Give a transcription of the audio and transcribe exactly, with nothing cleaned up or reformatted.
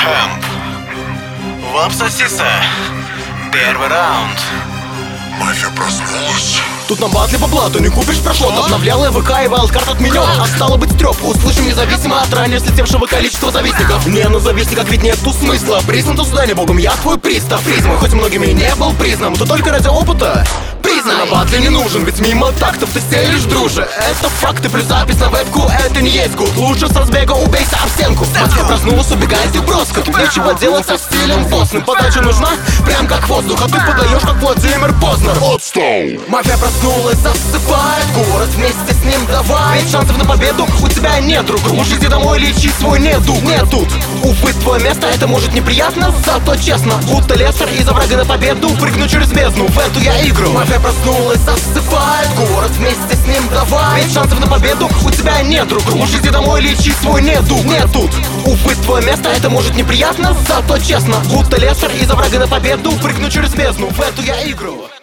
Хэмп. Лап сосиса. Первый раунд. Мафия проснулась. Тут на батле по блату не купишь прошот. Обновлял ВК и вайлдкарт отменен. А стало быть трёп, услышим независимо от ранее слетевшего количества завистников. Не на завистниках ведь нету смысла. Признан то сюда не богом, я твой пристав. Призма, хоть многими и не был признан, то только ради опыта признан. На батле не нужен, ведь мимо тактов ты стелишь, друже. Это факты, плюс запись на вебку, это не есть гуд. Лучше с разбега убейся об стенку. Мафия проснулась, убегает и броско. Тут нечего делать со стилем постным. Подача нужна, прям как воздух, а ты подаешь как Владимир Познер. Отстал. Мафия проснулась, засыпает город, вместе с ним давай. Ведь шансов на победу у тебя нет, друг. Лучше иди домой, лечи свой недуг. Нет тут, увы, твое место, это может неприятно, зато честно. Будто Лестер из-за врага на победу прыгну через бездну, в эту я игру. Мафия проснулась, засыпает город, вместе с ним давай. Ведь шансов на победу у тебя нет, друг. Лучше иди домой, лечи свой недуг. Нет тут, увы, твое место, это может неприятно, зато честно. Будто Лестер из-за врага на победу прыгну через бездну, в эту я игру.